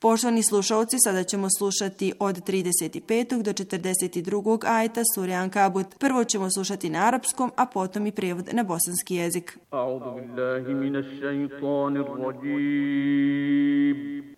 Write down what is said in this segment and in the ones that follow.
Poštovani slušalci, sada ćemo slušati od 35. do 42. ajeta sure Ankabut. Prvo ćemo slušati na arapskom, a potom i prijevod na bosanski jezik. A'udhu billahi minash shaitanir rajim.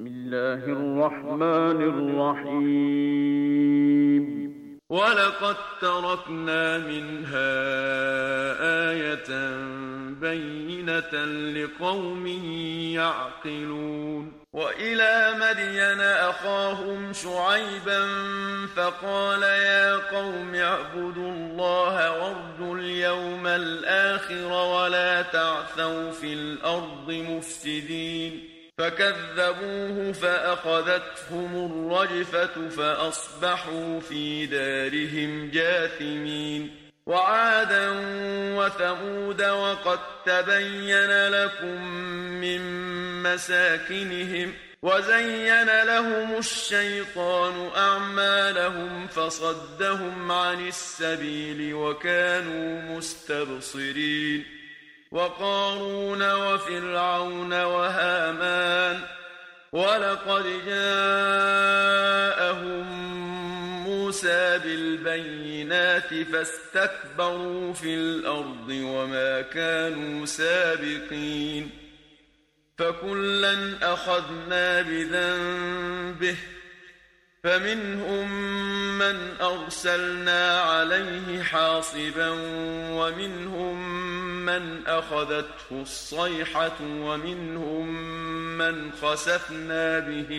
Bismillahirrahmanirrahim. وَلَقَدْ تَرَكْنَا مِنْهَا آيَةً بَيِّنَةً لِقَوْمٍ يَعْقِلُونَ وَإِلَى مَدْيَنَ أَخَاهُمْ شُعَيْبًا فَقَالَ يَا قَوْمِ اعْبُدُوا اللَّهَ وَارْجُوا الْيَوْمَ الْآخِرَ وَلَا تَعْثَوْا فِي الْأَرْضِ مُفْسِدِينَ فكذبوه فأخذتهم الرجفة فأصبحوا في دارهم جاثمين وعادا وثمود وقد تبين لكم من مساكنهم وزين لهم الشيطان أعمالهم فصدهم عن السبيل وكانوا مستبصرين وقارون وفرعون وهامان ولقد جاءهم موسى بالبينات فاستكبروا في الأرض وما كانوا سابقين فكلا أخذنا بذنبه فمنهم من أرسلنا عليه حاصبا ومنهم من أخذته الصيحة ومنهم من خسفنا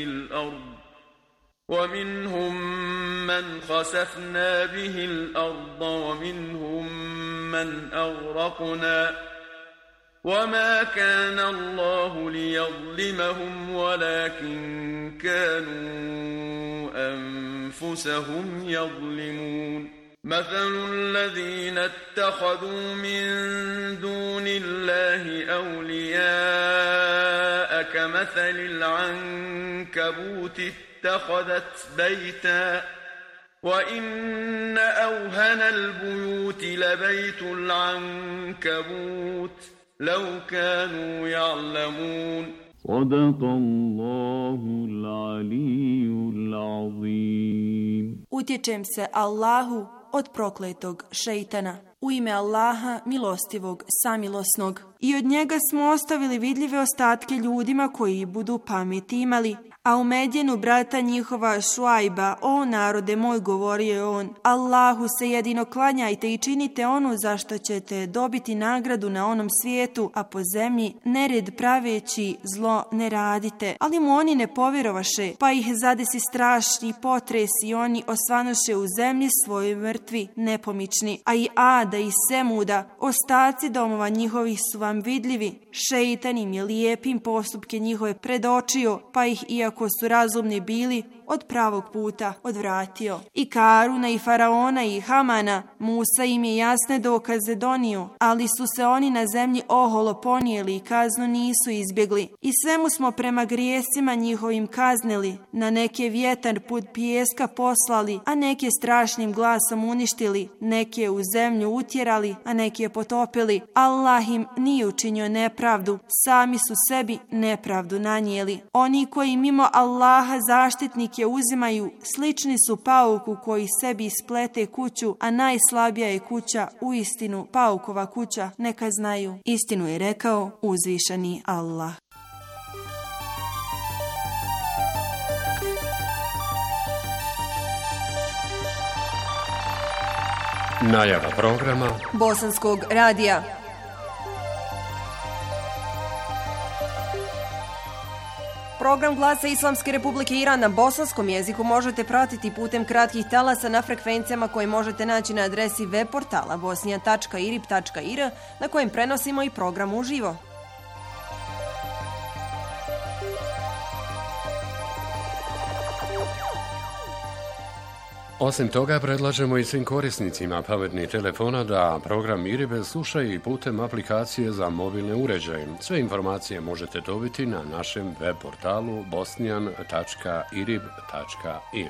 به الأرض ومنهم من أغرقنا وما كان الله ليظلمهم ولكن كانوا أنفسهم يظلمون مثل الذين اتخذوا من دون الله أولياء كمثل العنكبوت اتخذت بيتا وإن أوهن البيوت لبيت العنكبوت لو كانوا يعلمون صدق الله العلي العظيم. Utječem se Allahu od prokletog šejtana. U ime Allaha, milostivog, samilosnog. I od njega smo ostavili vidljive ostatke ljudima koji budu pameti imali. A u Medjenu brata njihova Šuajba, o narode moj, govorio je on, Allahu se jedino klanjajte i činite ono za što ćete dobiti nagradu na onom svijetu, a po zemlji nered praveći zlo ne radite. Ali mu oni ne povjerovaše, pa ih zadesi strašni potres i oni osvanoše u zemlji svojoj mrtvi, nepomični. A i Ada i Semuda, ostaci domova njihovih su vam vidljivi. Šejtan im je lijepim postupke njihove predočio, pa ih iako su razumni bili, od pravog puta odvratio. I Karuna i Faraona i Hamana, Musa im je jasne dokaze donio, ali su se oni na zemlji oholo ponijeli i kaznu nisu izbjegli. I svemu smo prema grijesima njihovim kaznili, na neke vjetar put pijeska poslali, a neke strašnim glasom uništili, neke u zemlju utjerali, a neke potopili. Allah im nije učinio nepravdu, sami su sebi nepravdu nanijeli. Oni koji mimo Allaha zaštitnike uzimaju, slični su pauku koji sebi isplete kuću, a najslabija je kuća uistinu paukova kuća, neka znaju. Istinu je rekao uzvišeni Allah. Najava programa Bosanskog radija. Program Glasa Islamske Republike Iran na bosanskom jeziku možete pratiti putem kratkih talasa na frekvencijama koje možete naći na adresi web portala bosnija.irib.ir na kojem prenosimo i program uživo. Osim toga, predlažemo i svim korisnicima pametnih telefona da program IRIB slušaju i putem aplikacije za mobilne uređaje. Sve informacije možete dobiti na našem web portalu bosnian.irib.ir.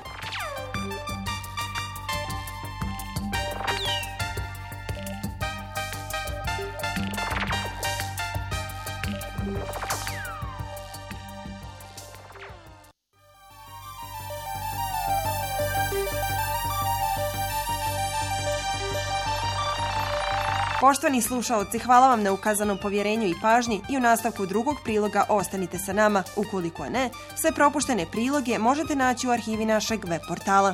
Poštovani slušaoci, hvala vam na ukazanom povjerenju i pažnji i u nastavku drugog priloga ostanite sa nama. Ukoliko ne, sve propuštene priloge možete naći u arhivi našeg web portala.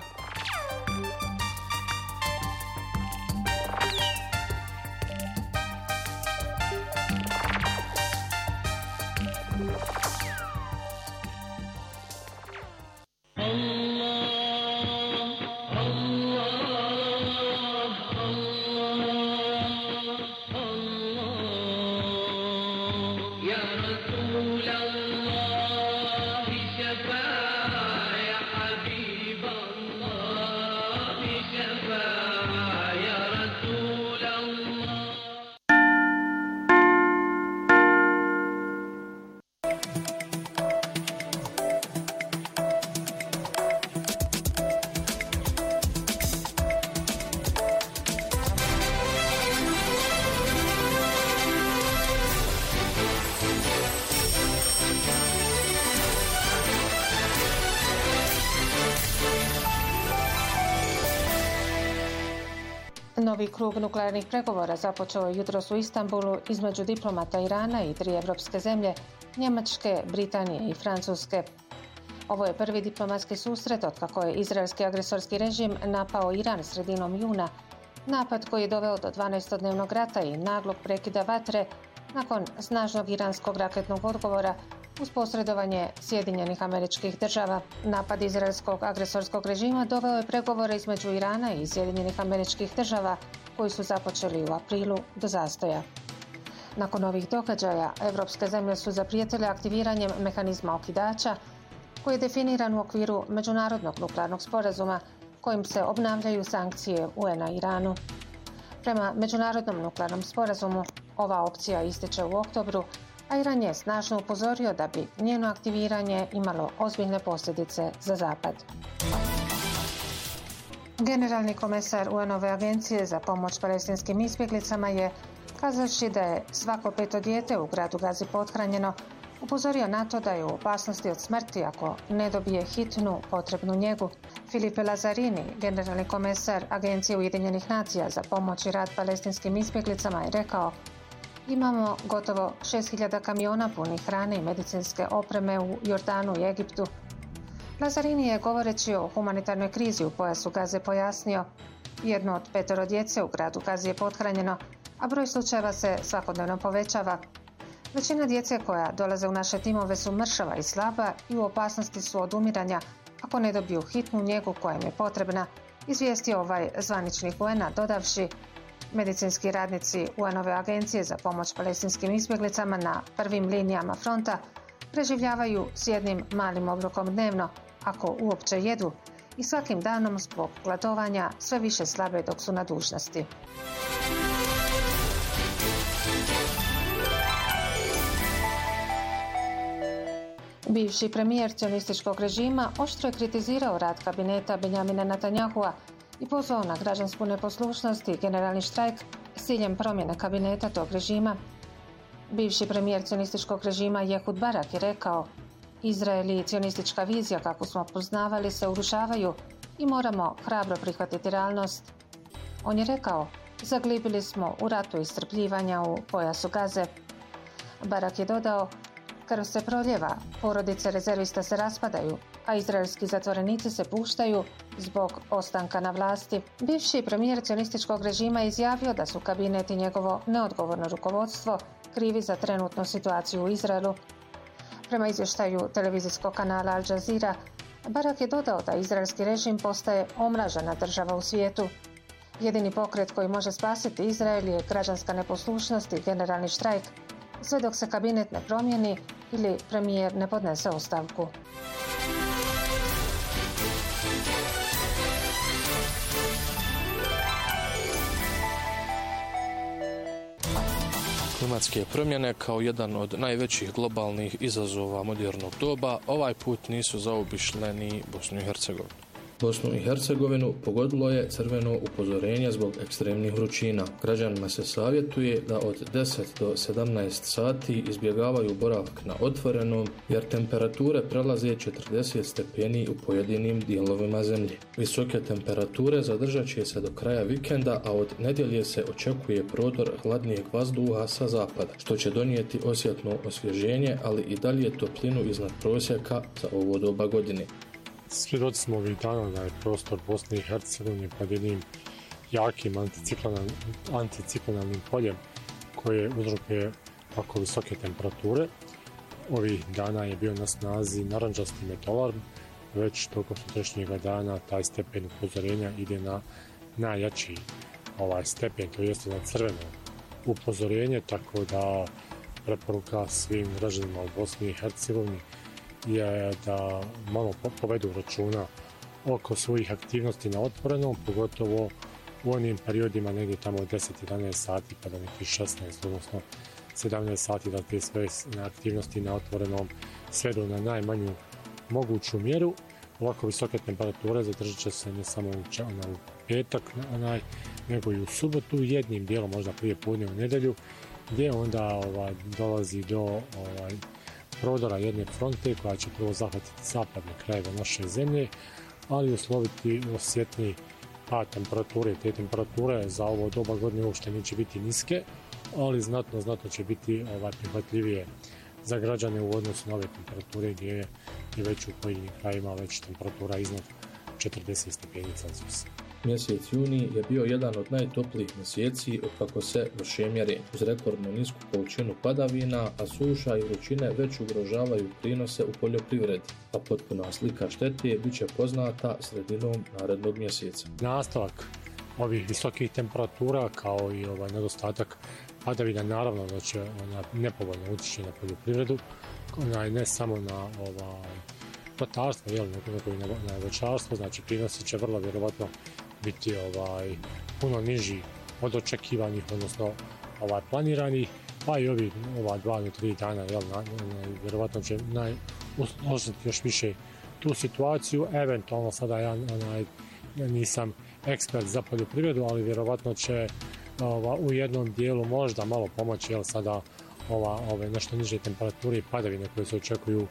Novi krug nuklearnih pregovora započeo je jutros u Istanbulu između diplomata Irana i 3 evropske zemlje, Njemačke, Britanije i Francuske. Ovo je prvi diplomatski susret otkako je izraelski agresorski režim napao Iran sredinom juna, napad koji je doveo do 12-dnevnog rata i naglog prekida vatre nakon snažnog iranskog raketnog odgovora uz posredovanje Sjedinjenih Američkih Država. Napad izraelskog agresorskog režima doveo je pregovore između Irana i Sjedinjenih Američkih Država koji su započeli u aprilu do zastoja. Nakon ovih događaja, evropske zemlje su zaprijetile aktiviranjem mehanizma okidača koji je definiran u okviru Međunarodnog nuklearnog sporazuma kojim se obnavljaju sankcije UN-a Iranu. Prema Međunarodnom nuklearnom sporazumu, ova opcija ističe u oktobru, a Iran je snažno upozorio da bi njeno aktiviranje imalo ozbiljne posljedice za Zapad. Generalni komesar UN-ove agencije za pomoć palestinskim izbjeglicama je, kazavši da je svako 5. dijete u gradu Gazi pothranjeno, upozorio na to da je u opasnosti od smrti ako ne dobije hitnu potrebnu njegu. Filipe Lazzarini, generalni komesar Agencije Ujedinjenih nacija za pomoć i rad palestinskim izbjeglicama, je rekao: imamo gotovo 6.000 kamiona punih hrane i medicinske opreme u Jordanu i Egiptu. Lazzarini je, govoreći o humanitarnoj krizi u pojasu Gaze, pojasnio: jedno od 5 djece u gradu Gazi je pothranjeno, a broj slučajeva se svakodnevno povećava. Većina djece koja dolaze u naše timove su mršava i slaba i u opasnosti su od umiranja ako ne dobiju hitnu njegu koja im je potrebna, izvijestio ovaj zvaničnik UN-a, dodavši: medicinski radnici UN-ove agencije za pomoć palestinskim izbjeglicama na prvim linijama fronta preživljavaju s jednim malim obrokom dnevno, ako uopće jedu, i svakim danom zbog gladovanja sve više slabe dok su na dužnosti. Bivši premijer cionističkog režima oštro je kritizirao rad kabineta Benjamina Netanyahua i pozvao na građansku neposlušnost i generalni štrajk s ciljem promjene kabineta tog režima. Bivši premijer cionističkog režima Ehud Barak je rekao: Izrael i cionistička vizija kakvu smo poznavali se urušavaju i moramo hrabro prihvatiti realnost. On je rekao: zaglibili smo u ratu iscrpljivanja u pojasu Gaze. Barak je dodao: krv se proljeva, porodice rezervista se raspadaju, a izraelski zatvorenici se puštaju zbog ostanka na vlasti. Bivši premijer cionističkog režima je izjavio da su kabinet i njegovo neodgovorno rukovodstvo krivi za trenutnu situaciju u Izraelu. Prema izvještaju televizijskog kanala Al Jazeera, Barak je dodao da izraelski režim postaje omražena država u svijetu. Jedini pokret koji može spasiti Izrael je građanska neposlušnost i generalni štrajk, sve dok se kabinet ne promijeni ili premijer ne podnese ostavku. Klimatske promjene kao jedan od najvećih globalnih izazova modernog doba ovaj put nisu zaobišle ni Bosnu i Hercegovinu. Bosnu i Hercegovinu pogodilo je crveno upozorenje zbog ekstremnih vrućina. Građanima se savjetuje da od 10 do 17 sati izbjegavaju boravak na otvorenom jer temperature prelaze 40 stepeni u pojedinim dijelovima zemlje. Visoke temperature zadržat će se do kraja vikenda, a od nedjelje se očekuje prodor hladnijeg vazduha sa zapada, što će donijeti osjetno osvježenje, ali i dalje toplinu iznad prosjeka za ovo doba godine. Svjedoci smo ovih dana da je prostor Bosne i Hercegovine pod jednim jakim anticiklonalnim poljem koje uzrokuje tako visoke temperature. Ovih dana je bio na snazi narandžasti metolarm, već tokom sutrašnjega dana taj stepen upozorenja ide na najjači stepen, to jeste na crveno upozorenje, tako da preporuka svim građanima u Bosni i Hercegovini je da malo povedu računa oko svojih aktivnosti na otvorenom, pogotovo u onim periodima negdje tamo od 10-11 sati pa do nekih 16, odnosno 17 sati, da te sve aktivnosti na otvorenom svedu na najmanju moguću mjeru. Ovako visoke temperature zadržat će se ne samo u petak, nego i u subotu, jednim dijelom možda prije podne u nedjelju, gdje onda dolazi do prodora jedne fronte koja će prvo zahvatiti zapadne krajeve naše zemlje, ali usloviti osjetni pad temperature. Te temperature za ovo doba godine uopšte neće biti niske, ali znatno će biti prihvatljivije za građane u odnosu na ove temperature gdje je već u pojedinim krajima već temperatura iznad 40 stepeni Celzijusa. Mjesec juni je bio jedan od najtoplijih mjeseci otkako se vrše mjerenja. Uz rekordno nisku količinu padavina, a suša i vrućine već ugrožavaju prinose u poljoprivredi, a potpuna slika štete bit će poznata sredinom narednog mjeseca. Nastavak ovih visokih temperatura kao i nedostatak padavina naravno da će nepovoljno utječe na poljoprivredu, ne samo na ratarstvo, nego i na voćarstvo, znači prinosi će vrlo vjerovatno biti puno niži od očekivanih, odnosno planiranih, pa i ova 2 do 3 dana vjerovatno će osjetiti još više tu situaciju. Eventualno sada ja nisam ekspert za poljoprivredu, ali vjerovatno će u jednom dijelu možda malo pomoći, sada ove nešto niže temperature i padavine koje se očekuju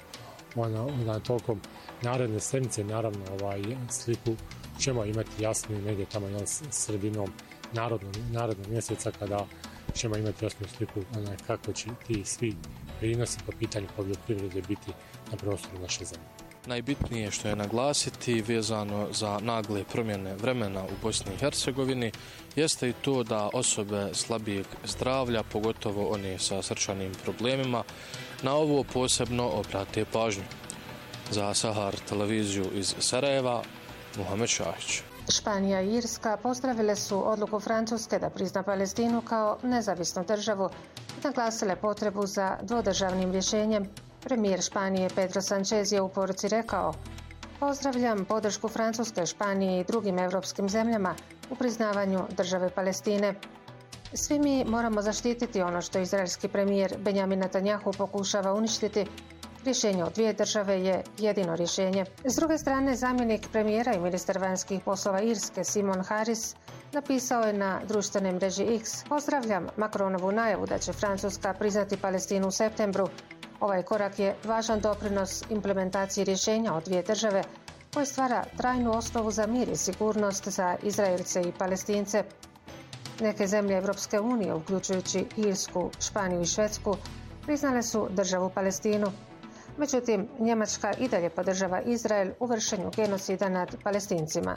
tokom naredne sedmice. Naravno sliku ćemo imati jasniju negdje tamo sredinom narednog mjeseca, kada ćemo imati jasnu sliku kako će ti svi prinosi po pitanju poljoprivrede biti na prostoru naše zemlje. Najbitnije što je naglasiti vezano za nagle promjene vremena u Bosni i Hercegovini jeste i to da osobe slabijeg zdravlja, pogotovo one sa srčanim problemima, na ovo posebno obrate pažnju. Za Sahar televiziju iz Sarajeva, Muhamed Šahić. Španija i Irska pozdravile su odluku Francuske da prizna Palestinu kao nezavisnu državu i naglasile potrebu za dvodržavnim rješenjem. Premijer Španije Pedro Sanchez je u poruci rekao: "Pozdravljam podršku Francuske, Španije i drugim europskim zemljama u priznavanju države Palestine. Svi mi moramo zaštititi ono što izraelski premijer Benjamin Netanjahu pokušava uništiti. Rješenje od dvije države je jedino rješenje." S druge strane, zamjenik premijera i ministar vanjskih poslova Irske Simon Harris napisao je na društvenoj mreži X: "Pozdravljam Macronovu najavu da će Francuska priznati Palestinu u septembru. Ovaj korak je važan doprinos implementaciji rješenja od dvije države koje stvara trajnu osnovu za mir i sigurnost za Izraelce i Palestince." Neke zemlje Europske unije, uključujući Irsku, Španiju i Švedsku, priznale su državu Palestinu. Međutim, Njemačka i dalje podržava Izrael u vršenju genocida nad Palestincima.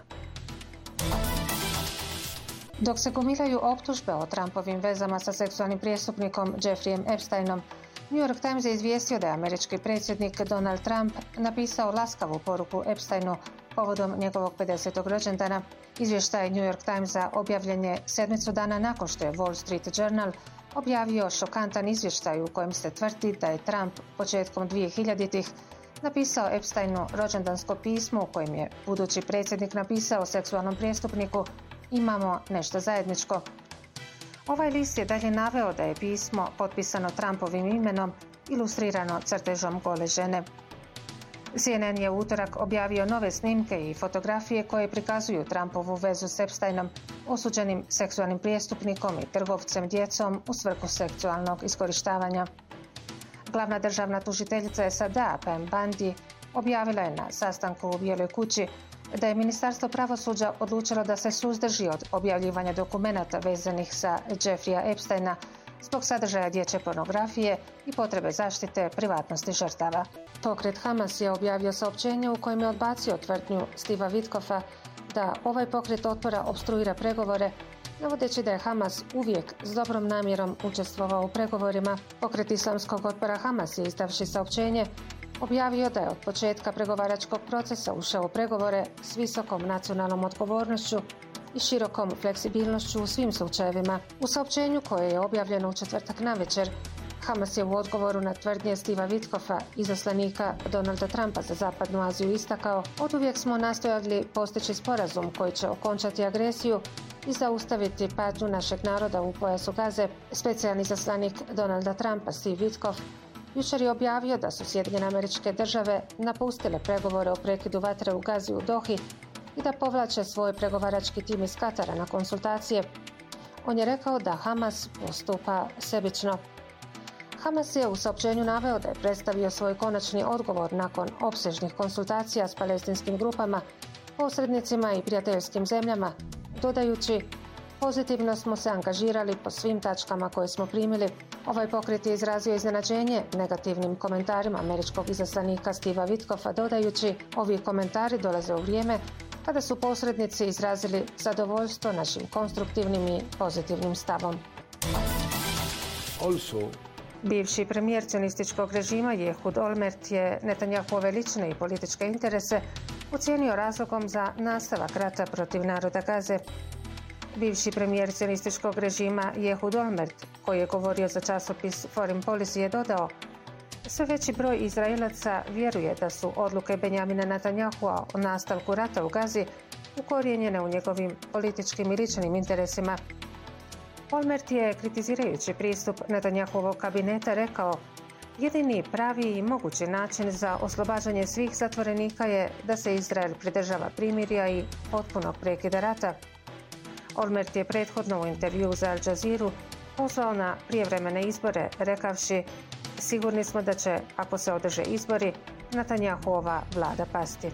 Dok se gomilaju optužbe o Trumpovim vezama sa seksualnim prijestupnikom Jeffreyem Epsteinom, New York Times je izvijestio da je američki predsjednik Donald Trump napisao laskavu poruku Epsteinu povodom njegovog 50. rođendana. Izvještaj New York Timesa objavljen je 7 dana nakon što je Wall Street Journal objavio šokantan izvještaj u kojem se tvrdi da je Trump početkom 2000-ih napisao Epsteinu rođendansko pismo u kojem je budući predsjednik napisao seksualnom prijestupniku: "Imamo nešto zajedničko." Ovaj list je dalje naveo da je pismo potpisano Trumpovim imenom, ilustrirano crtežom gole žene. CNN je u utorak objavio nove snimke i fotografije koje prikazuju Trumpovu vezu s Epsteinom, osuđenim seksualnim prijestupnikom i trgovcem djecom u svrhu seksualnog iskorištavanja. Glavna državna tužiteljica SAD-a Pam Bondi objavila je na sastanku u Bijeloj kući da je Ministarstvo pravosuđa odlučilo da se suzdrži od objavljivanja dokumenata vezanih za Jeffreya Epsteina zbog sadržaja dječje pornografije i potrebe zaštite privatnosti žrtava. Pokret Hamas je objavio saopćenje u kojem je odbacio tvrdnju Steva Witkoffa da ovaj pokret otpora opstruira pregovore, navodeći da je Hamas uvijek s dobrom namjerom učestvovao u pregovorima. Pokret islamskog otpora Hamas je, izdavši saopćenje, objavio da je od početka pregovaračkog procesa ušao u pregovore s visokom nacionalnom odgovornošću i širokom fleksibilnošću u svim slučajevima. U saopćenju koje je objavljeno u četvrtak navečer, Hamas je u odgovoru na tvrdnje Steva Witkoffa, izaslanika Donalda Trumpa za Zapadnu Aziju, istakao: oduvijek smo nastojali postići sporazum koji će okončati agresiju i zaustaviti patnju našeg naroda u pojasu Gaze. Specijalni izaslanik Donalda Trumpa Steve Witkoff jučer je objavio da su Sjedinjene Američke Države napustile pregovore o prekidu vatre u Gazi u Dohi i da povlače svoj pregovarački tim iz Katara na konsultacije. On je rekao da Hamas postupa sebično. Hamas je u saopćenju naveo da je predstavio svoj konačni odgovor nakon opsežnih konsultacija s palestinskim grupama, posrednicima i prijateljskim zemljama, dodajući: pozitivno smo se angažirali po svim tačkama koje smo primili. Ovaj pokret je izrazio iznenađenje negativnim komentarima američkog izaslanika Steva Witkoffa, dodajući: ovi komentari dolaze u vrijeme kada su posrednici izrazili zadovoljstvo našim konstruktivnim i pozitivnim stavom. Bivši premijer cionističkog režima Ehud Olmert je Netanjahove lične i političke interese ocijenio razlogom za nastavak rata protiv naroda Gaze. Bivši premijer cionističkog režima Ehud Olmert, koji je govorio za časopis Foreign Policy, je dodao: sve veći broj Izraelaca vjeruje da su odluke Benjamina Netanjahua o nastavku rata u Gazi ukorijenjene u njegovim političkim i ličnim interesima. Olmert je, kritizirajući pristup Netanjahuovog kabineta, rekao: jedini pravi i mogući način za oslobađanje svih zatvorenika je da se Izrael pridržava primirja i potpunog prekida rata. Olmert je prethodno u intervju za Al Jazeeru pozvao na prijevremene izbore, rekavši: sigurni smo da će, ako se održe izbori, Netanjahuova vlada pasti.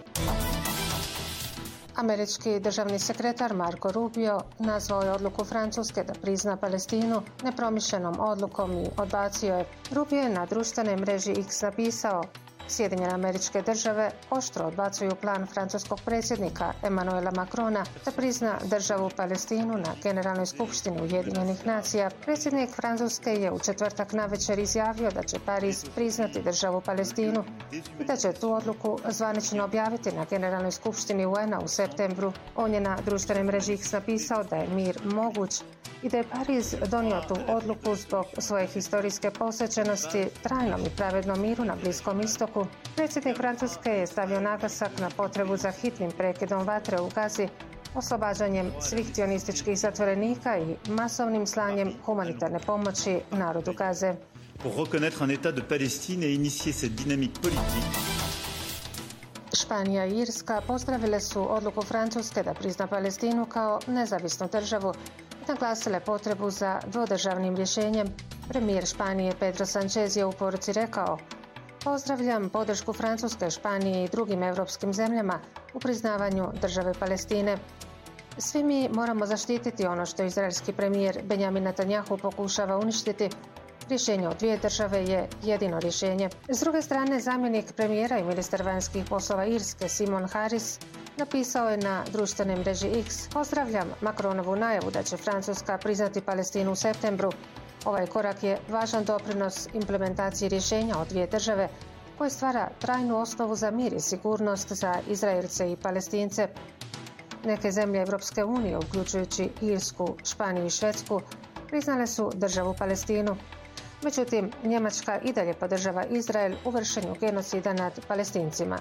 Američki državni sekretar Marco Rubio nazvao je odluku Francuske da prizna Palestinu nepromišljenom odlukom i odbacio je. Rubio je na društvenoj mreži X napisao: Sjedinjene Američke Države oštro odbacuju plan francuskog predsjednika Emmanuela Macrona da prizna državu Palestinu na Generalnoj skupštini Ujedinjenih nacija. Predsjednik Francuske je u četvrtak navečer izjavio da će Pariz priznati državu Palestinu i da će tu odluku zvanično objaviti na Generalnoj skupštini UN-a u septembru. On je na društvenoj mreži X napisao da je mir moguć i da je Pariz donio tu odluku zbog svoje historijske posvećenosti trajnom i pravednom miru na Bliskom istoku. Predsjednik Francuske je stavio naglasak na potrebu za hitnim prekidom vatre u Gazi, oslobađanjem svih cionističkih zatvorenika i masovnim slanjem humanitarne pomoći narodu Gaze. Pour reconnaître un état de Palestine et initier cette dynamique politique. Španija i Irska pozdravile su odluku Francuske da prizna Palestinu kao nezavisnu državu i naglasile potrebu za dvodržavnim rješenjem. Premijer Španije Pedro Sanchez je u poruci rekao: pozdravljam podršku Francuske, Španije i drugim europskim zemljama u priznavanju države Palestine. Svi mi moramo zaštititi ono što izraelski premijer Benjamin Netanjahu pokušava uništiti. Rješenje od dvije države je jedino rješenje. S druge strane, zamjenik premijera i ministar vanjskih poslova Irske Simon Harris napisao je na društvenoj mreži X: pozdravljam Macronovu najavu da će Francuska priznati Palestinu u septembru. Ovaj korak je važan doprinos implementaciji rješenja od dvije države koje stvara trajnu osnovu za mir i sigurnost za Izraelce i Palestince. Neke zemlje Europske unije, uključujući Irsku, Španiju i Švedsku, priznale su državu Palestinu. Međutim, Njemačka i dalje podržava Izrael u vršenju genocida nad Palestincima.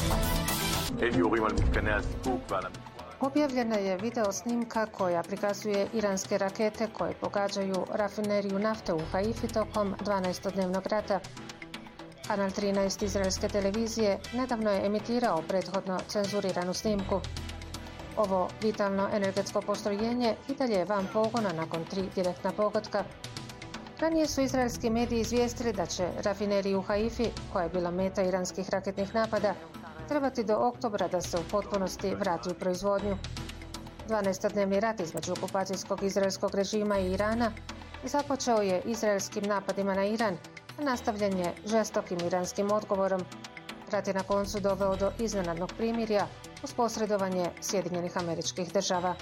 Objavljena je video snimka koja prikazuje iranske rakete koje pogađaju rafineriju nafte u Haifi tokom 12-dnevnog rata. Kanal 13 izraelske televizije nedavno je emitirao prethodno cenzuriranu snimku. Ovo vitalno energetsko postrojenje i dalje je van pogona nakon 3 direktna pogotka. Ranije su izraelski mediji izvijestili da će rafineriju u Haifi, koja je bila meta iranskih raketnih napada, trebati do oktobra da se u potpunosti vrati u proizvodnju. 12-dnevni rat između okupacijskog izraelskog režima i Irana započeo je izraelskim napadima na Iran, a nastavljen je žestokim iranskim odgovorom. Rat je na koncu doveo do iznenadnog primirja uz posredovanje Sjedinjenih Američkih Država.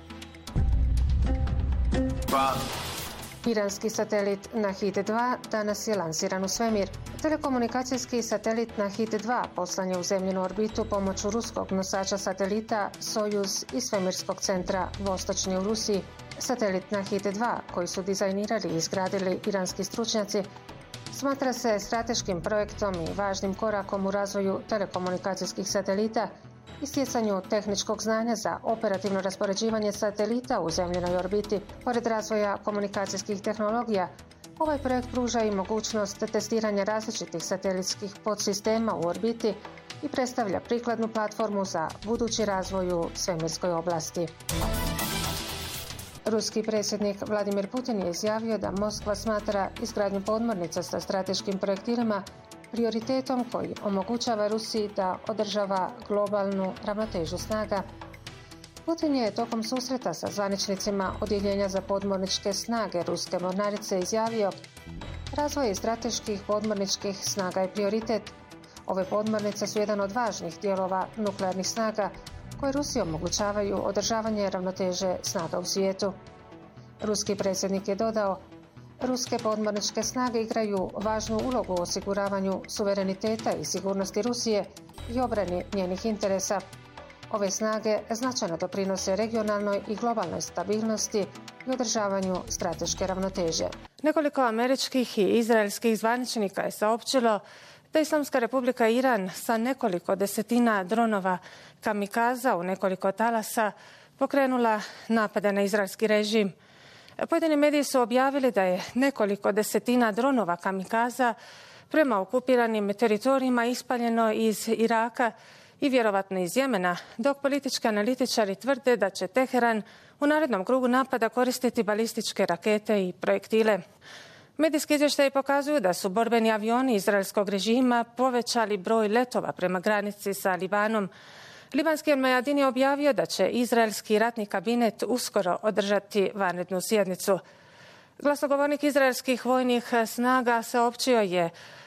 Iranski satelit Nahid 2 danas je lansiran u svemir. Telekomunikacijski satelit Nahid 2 poslan je u zemljinu orbitu pomoću ruskog nosača satelita Sojuz iz svemirskog centra Vostočni u Rusiji. Satelit Nahid 2, koji su dizajnirali i izgradili iranski stručnjaci, smatra se strateškim projektom i važnim korakom u razvoju telekomunikacijskih satelita i stjecanju tehničkog znanja za operativno raspoređivanje satelita u zemljinoj orbiti. Pored razvoja komunikacijskih tehnologija, ovaj projekt pruža i mogućnost testiranja različitih satelitskih podsistema u orbiti i predstavlja prikladnu platformu za budući razvoj u svemirskoj oblasti. Ruski predsjednik Vladimir Putin je izjavio da Moskva smatra izgradnju podmornica sa strateškim projektilima prioritetom koji omogućava Rusiji da održava globalnu ravnotežu snaga. Putin je tokom susreta sa zvaničnicima Odjeljenja za podmorničke snage Ruske mornarice izjavio: razvoj strateških podmorničkih snaga je prioritet. Ove podmornice su jedan od važnih dijelova nuklearnih snaga koje Rusiji omogućavaju održavanje ravnoteže snaga u svijetu. Ruski predsjednik je dodao: ruske podmorničke snage igraju važnu ulogu u osiguravanju suvereniteta i sigurnosti Rusije i obrani njenih interesa. Ove snage značajno doprinose regionalnoj i globalnoj stabilnosti i održavanju strateške ravnoteže. Nekoliko američkih i izraelskih zvaničnika je saopćilo da Islamska Republika Iran sa nekoliko desetina dronova kamikaza u nekoliko talasa pokrenula napade na izraelski režim. Pojedini mediji su objavili da je nekoliko desetina dronova kamikaza prema okupiranim teritorijima ispaljeno iz Iraka i vjerovatno iz Jemena, dok politički analitičari tvrde da će Teheran u narednom krugu napada koristiti balističke rakete i projektile. Medijski izvještaji pokazuju da su borbeni avioni izraelskog režima povećali broj letova prema granici sa Libanom. Libanski El-Mayadin je objavio da će izraelski ratni kabinet uskoro održati vanrednu sjednicu. Glasnogovornik izraelskih vojnih snaga saopćio je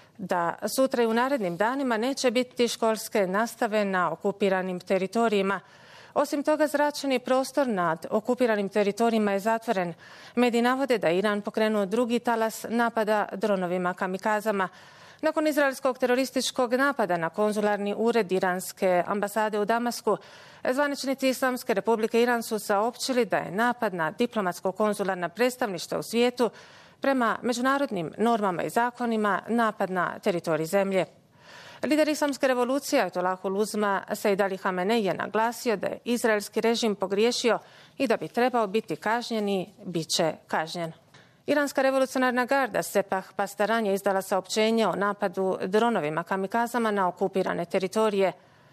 da sutra i u narednim danima neće biti školske nastave na okupiranim teritorijima. Osim toga, zračni prostor nad okupiranim teritorijima je zatvoren. Mediji navode da je Iran pokrenuo drugi talas napada dronovima kamikazama. Nakon izraelskog terorističkog napada na konzularni ured iranske ambasade u Damasku, zvaničnici Islamske Republike Iran su saopćili da je napad na diplomatsko-konzularna predstavništva u svijetu prema međunarodnim normama i zakonima napad na teritorij zemlje. Lider Islamske revolucije Ajatollah Uzma Sejd Ali Hamenej je naglasio da je izraelski režim pogriješio i da bi trebao biti kažnjen i bit će kažnjen. Iranska revolucionarna garda Sepah Pastaran je izdala saopćenje o napadu dronovima kamikazama na okupirane teritorije.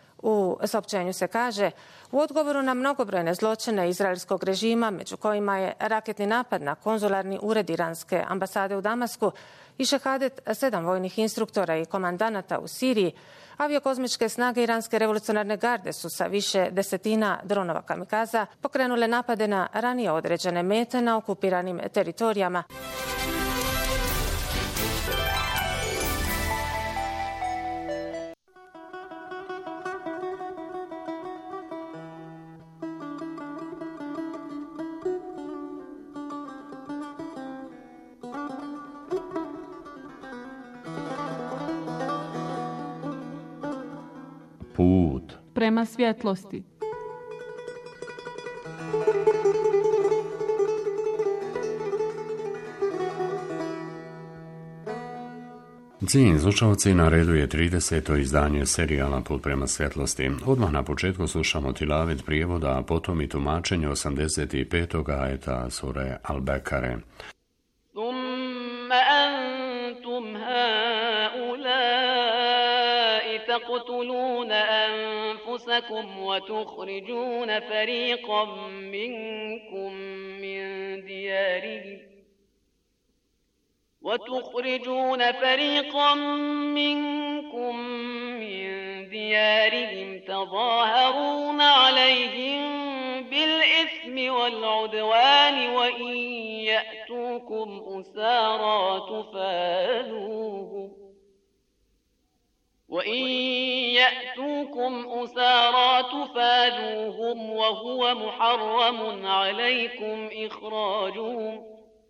U saopćenju se kaže: u odgovoru na mnogobrojne zločine izraelskog režima, među kojima je raketni napad na konzularni ured iranske ambasade u Damasku i šehadet 7 vojnih instruktora i komandanata u Siriji, aviokozmičke snage Iranske revolucionarne garde su sa više desetina dronova kamikaza pokrenule napade na ranije određene mete na okupiranim teritorijama. Put prema svjetlosti. Cijenjeni slušalci, na redu je 30. izdanje serijala Put prema svjetlosti. Odmah na početku slušamo tilavet prijevoda, a potom i tumačenje 85. ajeta sure Al-Bekare. Thumma antum haulai تقتلون أنفسكم وتخرجون فريقا منكم من ديارهم تظاهرون عليهم بالإثم والعدوان وإن يأتوكم أسارى تفادوهم وهو محرم عليكم إخراجهم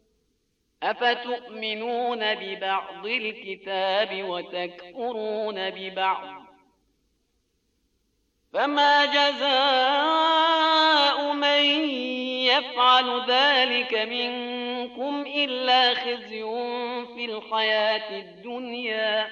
أفتؤمنون ببعض الكتاب وتكفرون ببعض فما جزاء من يفعل ذلك منكم إلا خزي في الحياة الدنيا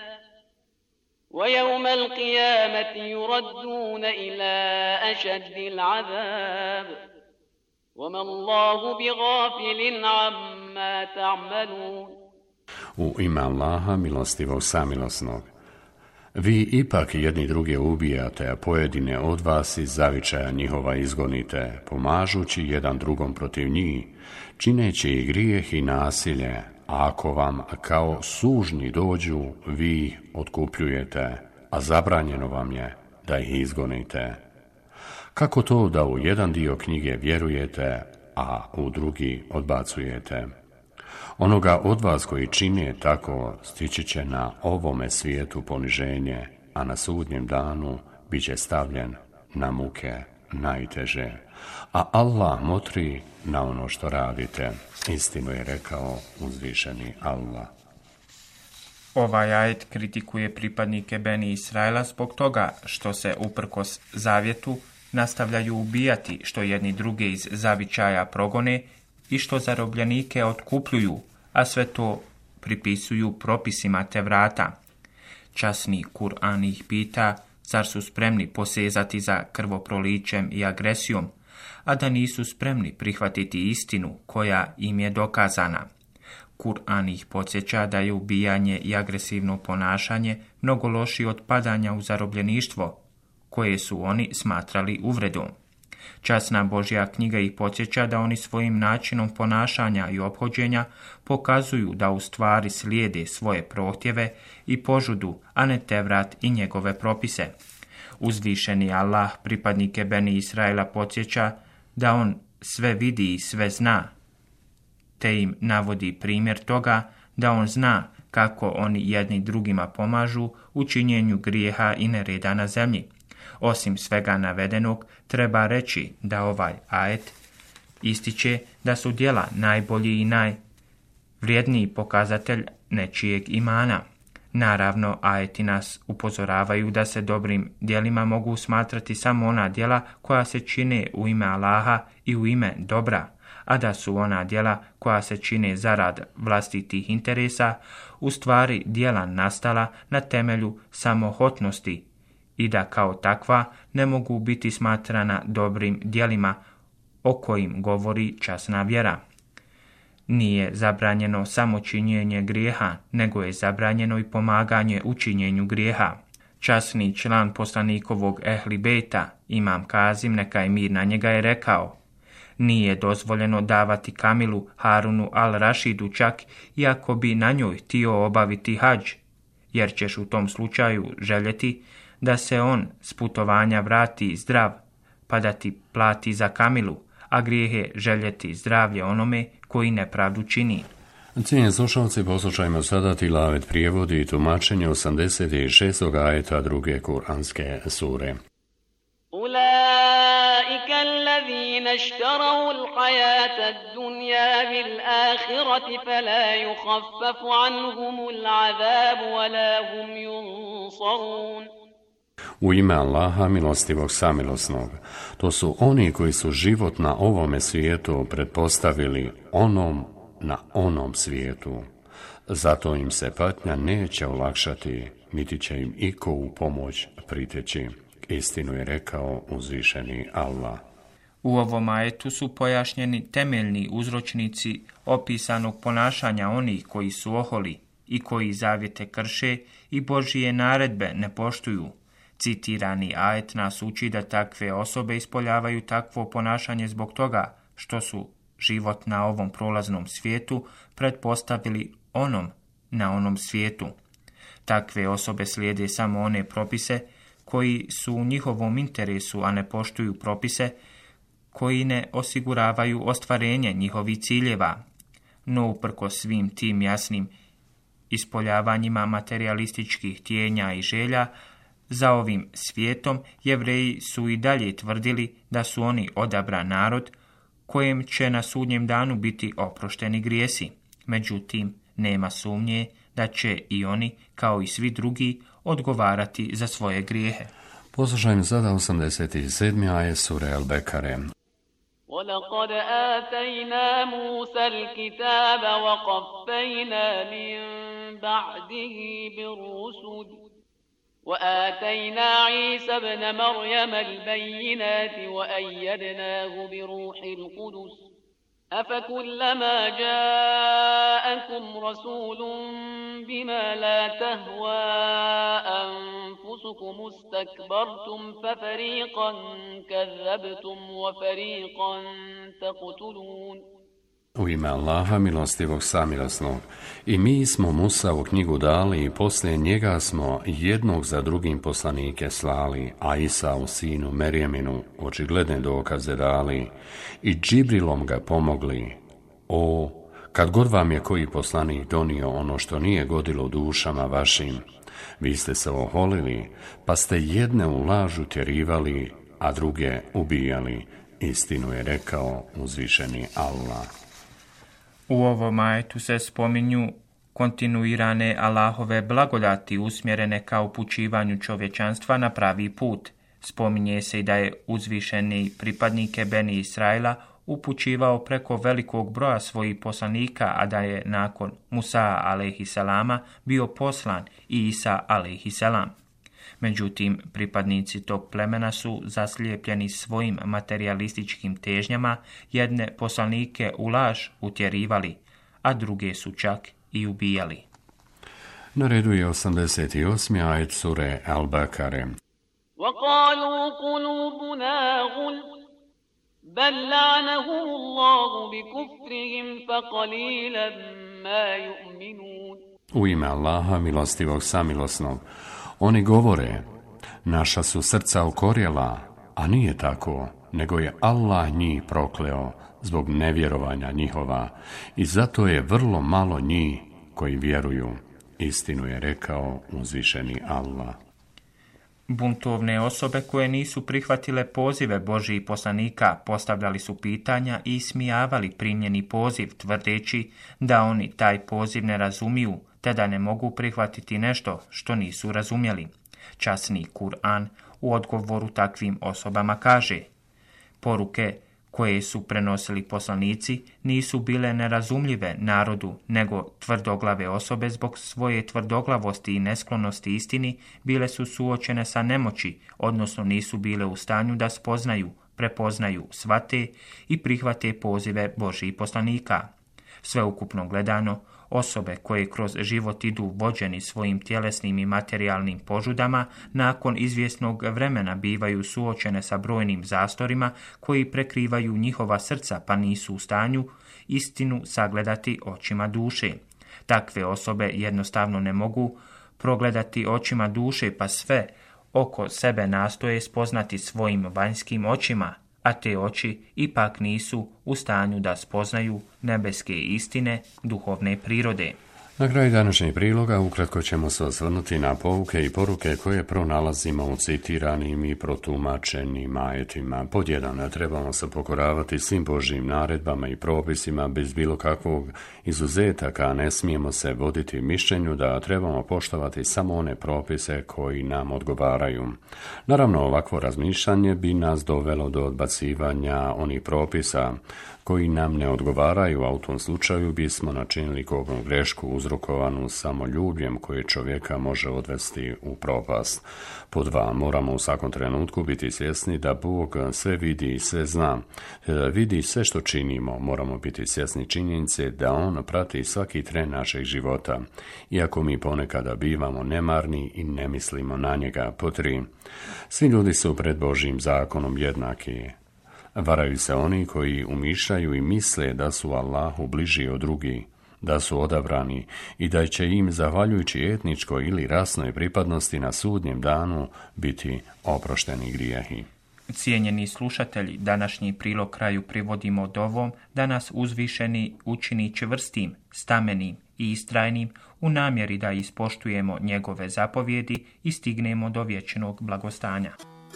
ويوم القيامة يردون إلى أشد العذاب وما الله بغافل عما تعملون. U ime Allaha, milostivog samilosnog. Vi ipak jedni druge ubijate, a pojedine od vas iz zavičaja njihova izgonite, pomažući jedan drugom protiv njih, čineći i grijeh i nasilje, a ako vam kao sužni dođu, vi ih otkupljujete, a zabranjeno vam je da ih izgonite. Kako to da u jedan dio knjige vjerujete, a u drugi odbacujete? Onoga od vas koji čine tako stići će na ovome svijetu poniženje, a na sudnjem danu bit će stavljen na muke najteže. A Allah motri na ono što radite. Istinu je rekao uzvišeni Allah. Ovaj ajet kritikuje pripadnike Beni Israila zbog toga što se uprkos zavjetu nastavljaju ubijati, što jedni druge iz zavičaja progone i što zarobljenike otkupljuju, a sve to pripisuju propisima Tevrata. Časni Kur'an ih pita, zar su spremni posezati za krvoprolićem i agresijom, a da nisu spremni prihvatiti istinu koja im je dokazana. Kur'an ih podsjeća da je ubijanje i agresivno ponašanje mnogo lošije od padanja u zarobljeništvo, koje su oni smatrali uvredom. Časna Božja knjiga ih podsjeća da oni svojim načinom ponašanja i ophođenja pokazuju da u stvari slijede svoje prohtjeve i požudu, a ne Tevrat i njegove propise. Uzvišeni Allah pripadnike Beni Israila podsjeća da on sve vidi i sve zna, te im navodi primjer toga da on zna kako oni jedni drugima pomažu u činjenju grijeha i nereda na zemlji. Osim svega navedenog, treba reći da ovaj ajet ističe da su djela najbolji i najvrijedniji pokazatelj nečijeg imana. Naravno, ajeti nas upozoravaju da se dobrim djelima mogu smatrati samo ona djela koja se čine u ime Allaha i u ime dobra, a da su ona djela koja se čine zarad vlastitih interesa u stvari djela nastala na temelju samohotnosti i da kao takva ne mogu biti smatrana dobrim djelima o kojim govori časna vjera. Nije zabranjeno samo činjenje grijeha, nego je zabranjeno i pomaganje u činjenju grijeha. Časni član poslanikovog Ehli Bejta, Imam Kazim, neka je mir na njega, je rekao: nije dozvoljeno davati kamilu Harunu al-Rašidu čak iako bi na njoj htio obaviti hadž, jer ćeš u tom slučaju željeti da se on s putovanja vrati zdrav, pa da ti plati za kamilu, a grijehe željeti zdravlje onome koji nepravdu čini. Cijenjeni slušalci, poslušajmo sada tilavet prijevodi i tumačenje 86. ajeta druge kuranske sure. أولئك الذين اشتروا الحياة الدنيا بالآخرة فلا يخفف عنهم العذاب ولا هم ينصرون. U ime Allaha, milostivog samilosnog, to su oni koji su život na ovome svijetu pretpostavili na onom svijetu. Zato im se patnja neće olakšati, niti će im iko u pomoć priteći. Istinu je rekao uzvišeni Allah. U ovom ajetu su pojašnjeni temeljni uzročnici opisanog ponašanja onih koji su oholi i koji zavjete krše i Božije naredbe ne poštuju, Citirani ajet nas uči da takve osobe ispoljavaju takvo ponašanje zbog toga što su život na ovom prolaznom svijetu pretpostavili na onom svijetu. Takve osobe slijede samo one propise koji su u njihovom interesu, a ne poštuju propise koji ne osiguravaju ostvarenje njihovih ciljeva. No uprkos svim tim jasnim ispoljavanjima materialističkih htjenja i želja za ovim svijetom, Jevreji su i dalje tvrdili da su oni odabran narod kojem će na sudnjem danu biti oprošteni grijesi. Međutim, nema sumnje da će i oni, kao i svi drugi, odgovarati za svoje grijehe. Poslušajmo sada 87. ajet sure Al-Bekare. وَلَقَدْ آتَيْنَا مُوسَى الْكِتَابَ وَقَفَّيْنَا مِنْ بَعْدِهِ بِالرُّسُلِ وَآتَيْنَا عِيسَى ابْنَ مَرْيَمَ الْبَيِّنَاتِ وَأَيَّدْنَاهُ بِرُوحِ الْقُدُسِ أَفَكُلَّمَا جَاءَكُمْ رَسُولٌ بِمَا لَا تَهْوَى أَنفُسُكُمُ اسْتَكْبَرْتُمْ فَفَرِيقًا كَذَّبْتُمْ وَفَرِيقًا تَقْتُلُونَ. U ime Allaha milostivog samilosnog. I mi smo Musavu knjigu dali i poslije njega smo jednog za drugim poslanike slali, a Isau sinu Merjeminu očigledne dokaze dali i Džibrilom ga pomogli. O, kad god vam je koji poslanik donio ono što nije godilo dušama vašim, vi ste se oholili, pa ste jedne u laž utjerivali, a druge ubijali. Istinu je rekao uzvišeni Allah. U ovom ajetu se spominju kontinuirane Allahove blagodati usmjerene ka upućivanju čovječanstva na pravi put. Spominje se i da je uzvišeni pripadnike Beni Israila upućivao preko velikog broja svojih poslanika, a da je nakon Musa alejhiselama bio poslan i Isa alejhiselam. Međutim, pripadnici tog plemena su zaslijepljeni svojim materialističkim težnjama, jedne poslanike u laž utjerivali, a druge su čak i ubijali. Na redu je 88. ajet sure Al-Bekare. وَقَالُوا قُلُوبُنَا غُلْفٌ بَلْ لَعَنَهُمُ اللَّهُ بِكُفْرِهِمْ فَقَلِيلًا مَا يُؤْمِنُونَ. U ime Allaha milostivog samilosnog. Oni govore, naša su srca okorjela, a nije tako, nego je Allah njih prokleo zbog nevjerovanja njihova i zato je vrlo malo njih koji vjeruju. Istinu je rekao uzvišeni Allah. Buntovne osobe koje nisu prihvatile pozive Božjih poslanika postavljali su pitanja i ismijavali primljeni poziv, tvrdeći da oni taj poziv ne razumiju, te da ne mogu prihvatiti nešto što nisu razumjeli. Časni Kur'an u odgovoru takvim osobama kaže: poruke koje su prenosili poslanici nisu bile nerazumljive narodu, nego tvrdoglave osobe zbog svoje tvrdoglavosti i nesklonosti istini bile su suočene sa nemoći, odnosno nisu bile u stanju da spoznaju, prepoznaju, shvate i prihvate pozive Božjih poslanika. Sveukupno gledano, osobe koje kroz život idu vođeni svojim tjelesnim i materijalnim požudama, nakon izvjesnog vremena bivaju suočene sa brojnim zastorima koji prekrivaju njihova srca, pa nisu u stanju istinu sagledati očima duše. Takve osobe jednostavno ne mogu progledati očima duše, pa sve oko sebe nastoje spoznati svojim vanjskim očima, a te oči ipak nisu u stanju da spoznaju nebeske istine duhovne prirode. Na kraju današnjeg priloga ukratko ćemo se osvrnuti na pouke i poruke koje pronalazimo u citiranim i protumačenim ajetima. Pod 1. Trebamo se pokoravati svim Božjim naredbama i propisima bez bilo kakvog izuzetaka, ne smijemo se voditi mišljenju da trebamo poštovati samo one propise koji nam odgovaraju. Naravno, ovakvo razmišljanje bi nas dovelo do odbacivanja onih propisa koji nam ne odgovaraju, a u tom slučaju bismo načinili kobnu grešku uzrokujući uzrokovanu samoljubljem koje čovjeka može odvesti u propast. Pod 2. Moramo u svakom trenutku biti svjesni da Bog sve vidi i sve zna. Da vidi sve što činimo, moramo biti svjesni činjenice da On prati svaki tren našeg života, iako mi ponekada bivamo nemarni i ne mislimo na njega. Pod 3. Svi ljudi su pred Božjim zakonom jednaki. Varaju se oni koji umišljaju i misle da su Allahu bliži od drugih, da su odabrani i da će im, zahvaljujući etničkoj ili rasnoj pripadnosti, na sudnjem danu biti oprošteni grijehi. Cijenjeni slušatelji, današnji prilog kraju privodimo dovom da nas uzvišeni učini čvrstim, stamenim i istrajnim u namjeri da ispoštujemo njegove zapovjedi i stignemo do vječnog blagostanja.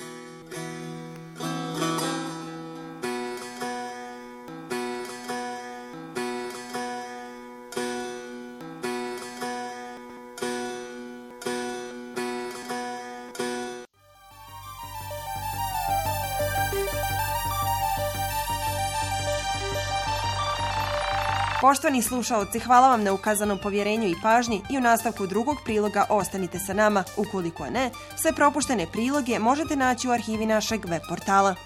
Poštovani slušaoci, hvala vam na ukazanom povjerenju i pažnji i u nastavku drugog priloga ostanite sa nama. Ukoliko ne, sve propuštene priloge možete naći u arhivi našeg web portala.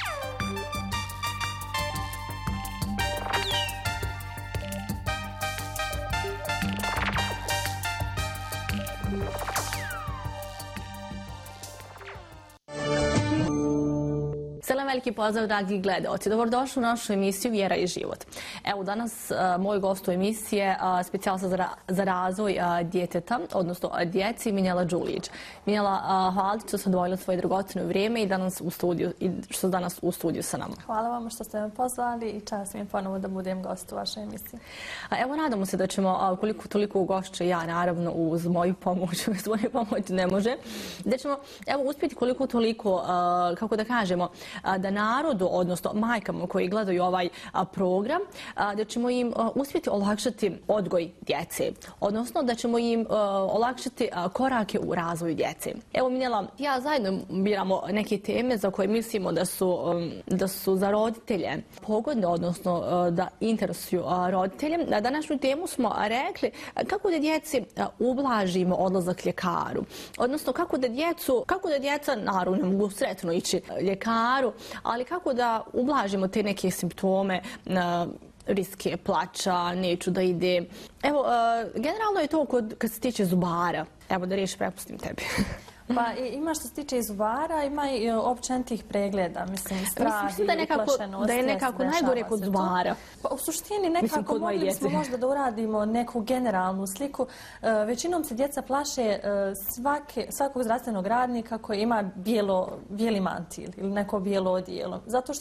Veliki pozdrav, dragi gledaoci. Dobrodošli u našu emisiju Vjera i život. Evo, danas moj gost u emisiji je specijalista za razvoj djeteta, odnosno djeci, Minjela Đulić. Minjela, hvala ti što ste odvojili svoje dragocjeno vrijeme i što ste danas u studiju sa nama. Hvala vam što ste me pozvali i čast mi je ponovo da budem gost u vašoj emisiji. Evo, nadamo se da ćemo, koliko toliko ugošće ja, naravno, uz moju pomoć, uz moju pomoć ne može, da ćemo, evo, uspjeti koliko toliko, kako da kažemo, da narodu, odnosno majkama koji gledaju ovaj program, da ćemo im uspjeti olakšati odgoj djece, odnosno da ćemo im olakšati korake u razvoju djece. Evo, Minjela, ja zajedno biramo neke teme za koje mislimo da su za roditelje pogodne, odnosno da interesuju roditelje. Na današnju temu smo rekli kako da djeci ublažimo odlazak ljekaru, odnosno kako da djeca, naravno, ne mogu sretno ići ljekaru, ali kako da ublažimo te neke simptome, riske plača, neću da ide. Evo, generalno je to kad se tiče zubara. Evo, da riješi, prepustim tebi. Pa ima što se tiče i zubara, ima i općenitih pregleda, mislim, strah i uplašenost. Da je nekako najgore kod zubara. Pa u suštini nekako mogli smo možda da uradimo neku generalnu sliku. Većinom se djeca plaše svakog zdravstvenog radnika koji ima bijeli mantil ili neko bijelo odijelo. Zato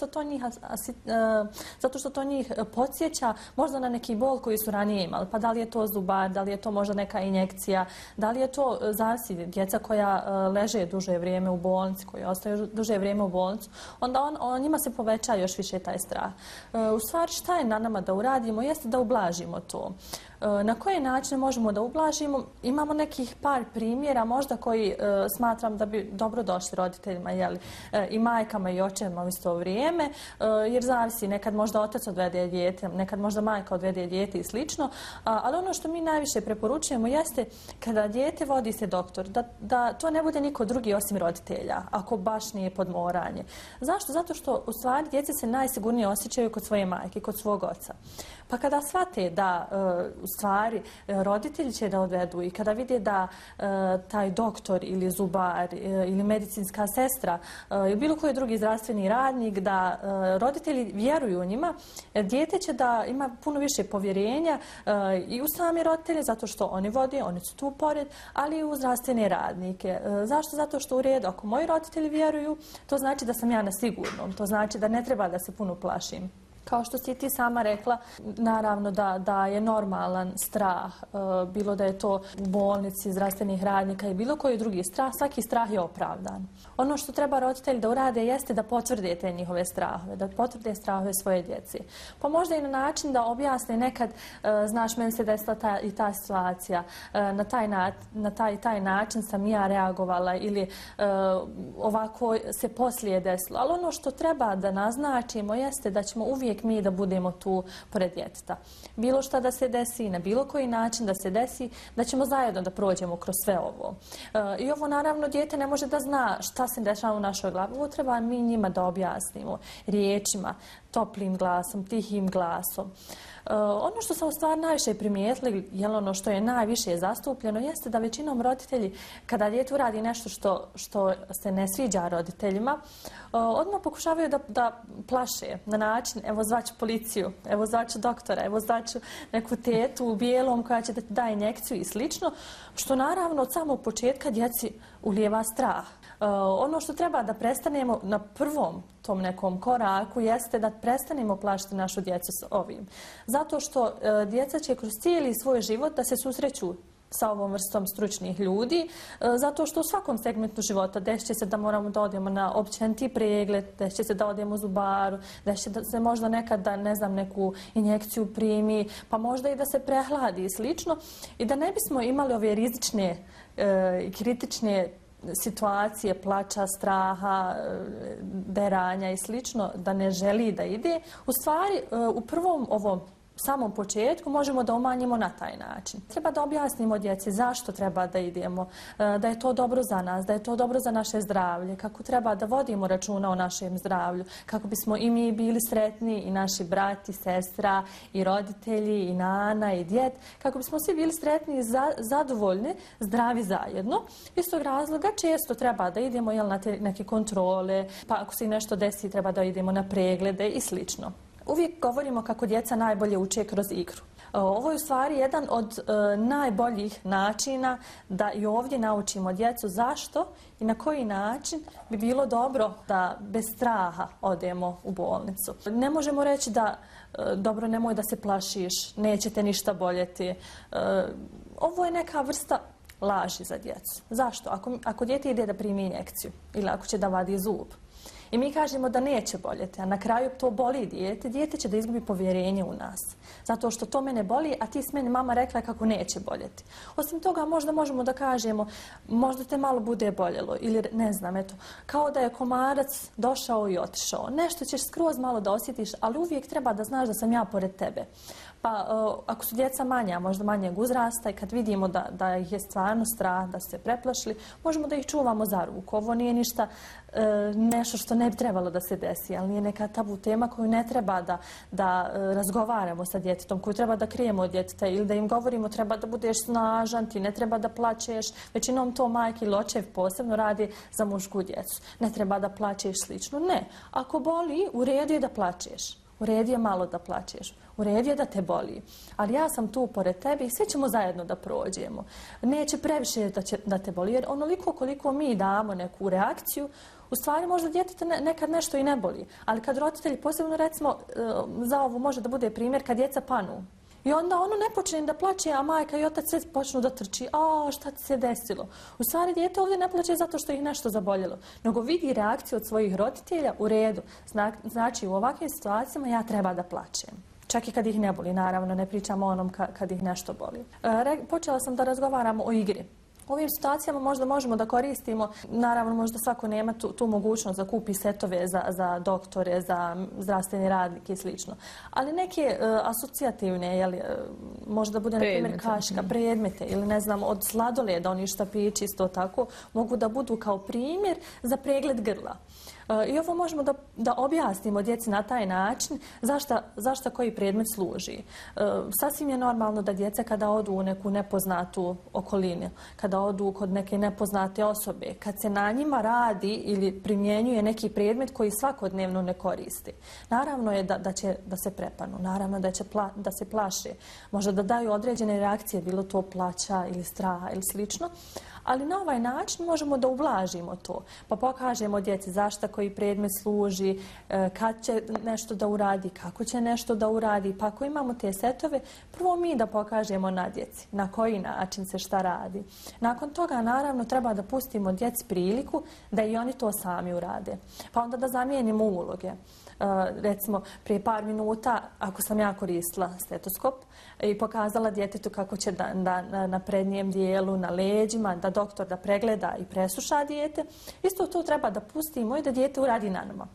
što to njih podsjeća možda na neki bol koji su ranije imali. Pa da li je to zubar, da li je to možda neka injekcija, da li je to zavisi djeca koja leže duže vrijeme u bolnici, koji ostaju duže vrijeme u bolnicu, onda njima se poveća još više taj strah. U stvari, šta je na nama da uradimo jeste da ublažimo to. Na koje načine možemo da ublažimo? Imamo nekih par primjera možda koji smatram da bi dobro došli roditeljima, i majkama i očevima u isto vrijeme, jer zavisi, nekad možda otac odvede dijete, nekad možda majka odvede dijete i slično, ali ono što mi najviše preporučujemo jeste kada dijete vodi se doktor, da to ne bude niko drugi osim roditelja, ako baš nije podmoranje. Zašto? Zato što u stvari djeca se najsigurnije osjećaju kod svoje majke, kod svog oca. Pa kada shvate da u stvari roditelji će da odvedu i kada vide da taj doktor ili zubar ili medicinska sestra ili bilo koji drugi zdravstveni radnik, da roditelji vjeruju u njima, dijete će da ima puno više povjerenja i u sami roditelje, zato što oni vode, oni su tu pored, ali i u zdravstvene radnike. Zašto? Zato što u redu, ako moji roditelji vjeruju, to znači da sam ja na sigurnom, to znači da ne treba da se puno plašim. Kao što si ti sama rekla, naravno da je normalan strah, bilo da je to u bolnici, zdravstvenih radnika i bilo koji drugi strah, svaki strah je opravdan. Ono što treba roditelji da urade jeste da potvrde te njihove strahove, da potvrde strahove svoje djece. Pa možda i na način da objasne nekad, znaš, meni se desila i ta situacija, na taj način sam ja reagovala ili ovako se poslije desilo. Ali ono što treba da naznačimo jeste da ćemo uvijek uvijek mi da budemo tu pored djeteta. Bilo šta da se desi, na bilo koji način da se desi, da ćemo zajedno da prođemo kroz sve ovo. I ovo naravno dijete ne može da zna šta se dešava u našoj glavi. Ovo treba mi njima da objasnimo riječima, toplim glasom, tihim glasom. Ono što sam u stvari najviše primijetili, ono što je najviše zastupljeno, jeste da većinom roditelji, kada dijete uradi nešto što se ne sviđa roditeljima, odmah pokušavaju da plaše na način, evo zvaću policiju, evo zvaću doktora, evo zvaću neku tetu u bijelom koja će da ti da injekciju i slično, što naravno od samog početka djeci ulijeva strah. Ono što treba da prestanemo na prvom tom nekom koraku jeste da prestanemo plašiti našu djecu s ovim. Zato što djeca će kroz cijeli svoj život da se susreću sa ovom vrstom stručnih ljudi, zato što u svakom segmentu života desit će se da moramo da odemo na općeniti pregled, desit će se da odemo u zubaru, desit će da se možda nekad da, ne znam, neku injekciju primi, pa možda i da se prehladi i slično. I da ne bismo imali ove rizične i kritične situacije, plača, straha, deranja i slično, da ne želi da ide, u stvari u prvom ovom samom početku možemo da umanjimo na taj način. Treba da objasnimo djeci zašto treba da idemo, da je to dobro za nas, da je to dobro za naše zdravlje, kako treba da vodimo računa o našem zdravlju, kako bismo i mi bili sretni, i naši brat, i sestra, i roditelji, i nana, i djed, kako bismo svi bili sretni i zadovoljni, zdravi zajedno. Iz tog razloga često treba da idemo na te neke kontrole, pa ako se nešto desi treba da idemo na preglede i slično. Uvijek govorimo kako djeca najbolje uče kroz igru. Ovo je u stvari jedan od najboljih načina da i ovdje naučimo djecu zašto i na koji način bi bilo dobro da bez straha odemo u bolnicu. Ne možemo reći da dobro, nemoj da se plašiš, neće te ništa boljeti. Ovo je neka vrsta laži za djecu. Zašto? Ako dijete ide da primi injekciju ili ako će da vadi zub, i mi kažemo da neće boljeti, a na kraju to boli dijete će da izgubi povjerenje u nas. Zato što to mene boli, a ti s meni mama rekla kako neće boljeti. Osim toga, možda možemo da kažemo, možda te malo bude boljelo, ili ne znam, eto, kao da je komarac došao i otišao. Nešto ćeš skroz malo da osjetiš, ali uvijek treba da znaš da sam ja pored tebe. Pa ako su djeca manja, možda manjeg uzrasta i kad vidimo da ih je stvarno strah, da su se preplašili, možemo da ih čuvamo za ruku. Ovo nije ništa nešto što ne bi trebalo da se desi, ali nije neka tabu tema koju ne treba da razgovaramo sa djetetom, koju treba da krijemo od djeteta ili da im govorimo treba da budeš snažan, ti ne treba da plačeš. Većinom to majke ili očev posebno radi za mušku djecu. Ne treba da plačeš slično. Ne. Ako boli, u redu je da plačeš. U redu je malo da plačeš. U redu je da te boli. Ali ja sam tu pored tebe i svi ćemo zajedno da prođemo. Neće previše da te boli, jer onoliko koliko mi damo neku reakciju, u stvari možda djetete nekad nešto i ne boli. Ali kad roditelji, posebno recimo za ovo može da bude primjer, kad djeca panu. I onda ono ne počne da plače, a majka i otac sve počnu da trči. A šta ti se desilo? U stvari dijete ovdje ne plače zato što ih nešto zaboljelo, nego vidi reakciju od svojih roditelja u redu. Znači u ovakvim situacijama ja treba da plačem. Čak i kad ih ne boli, naravno, ne pričamo o onom kad ih nešto boli. Počela sam da razgovaram o igri. U ovim situacijama možda možemo da koristimo, naravno možda svako nema tu mogućnost da kupi setove za doktore, za zdravstvene radnike i slično. Ali neke asocijativne, možda bude na primjer kaška, predmete ili ne znam od sladoleda, oni štapići isto tako, mogu da budu kao primjer za pregled grla. I ovo možemo da objasnimo djeci na taj način zašto koji predmet služi. Sasvim je normalno da djeca kada odu u neku nepoznatu okolinu, kada odu kod neke nepoznate osobe, kad se na njima radi ili primjenjuje neki predmet koji svakodnevno ne koristi. Naravno je da će da se prepanu, naravno da se plaše, možda da daju određene reakcije, bilo to plaća ili straha ili slično. Ali na ovaj način možemo da ublažimo to, pa pokažemo djeci zašto koji predmet služi, kad će nešto da uradi, kako će nešto da uradi. Pa ako imamo te setove, prvo mi da pokažemo na djeci na koji način se šta radi. Nakon toga, naravno, treba da pustimo djeci priliku da i oni to sami urade. Pa onda da zamijenimo uloge. Recimo, prije par minuta, ako sam ja koristila stetoskop i pokazala djetetu kako će na prednjem dijelu, na leđima, da doktor da pregleda i presluša dijete, isto to treba da pustimo i da dijete uradi na nama.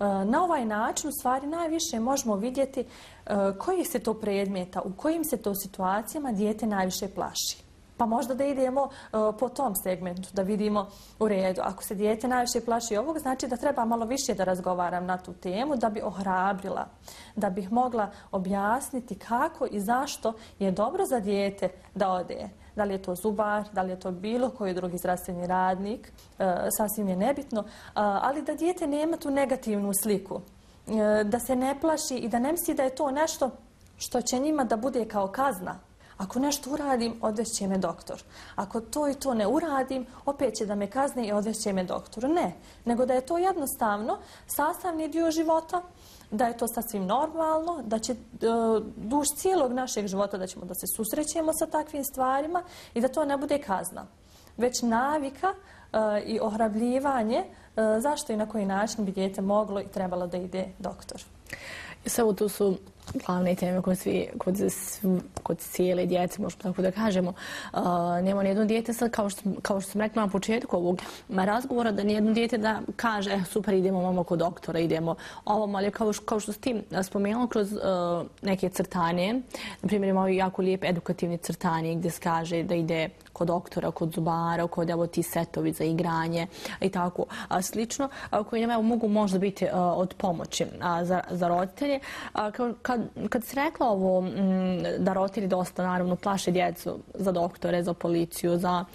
Na ovaj način u stvari najviše možemo vidjeti kojih se to predmeta, u kojim se to situacijama dijete najviše plaši. Pa možda da idemo po tom segmentu, da vidimo u redu. Ako se dijete najviše plaši ovog, znači da treba malo više da razgovaram na tu temu, da bi ohrabrila, da bih mogla objasniti kako i zašto je dobro za dijete da ode. Da li je to zubar, da li je to bilo koji drugi zdravstveni radnik, sasvim je nebitno, ali da dijete nema tu negativnu sliku, da se ne plaši i da ne misli da je to nešto što će njima da bude kao kazna. Ako nešto uradim, odvešće me doktor. Ako to i to ne uradim, opet će da me kazne i odvešće me doktoru. Ne, nego da je to jednostavno sastavni dio života, da je to sasvim normalno, da će duž cijelog našeg života da ćemo da se susrećemo sa takvim stvarima i da to ne bude kazna, već navika i ohrabljivanje zašto i na koji način bi dijete moglo i trebalo da ide doktor. Samo tu su glavne teme kod cijele djece, možemo tako da kažemo. Nema nijedno dijete sad, kao što sam rekla na početku ovog razgovora, da nijedno dijete da kaže super, idemo mamo kod doktora, idemo ovom, ali kao što s tim spomenula kroz neke crtanje, na primjer imamo jako lijep edukativni crtanje gdje se kaže da ide kod doktora, kod zubara, kod evo ti setovi za igranje i tako slično, koji nam mogu možda biti od pomoći za roditelje. Kad si rekla ovo da roditelji dosta naravno plaše djecu za doktore, za policiju,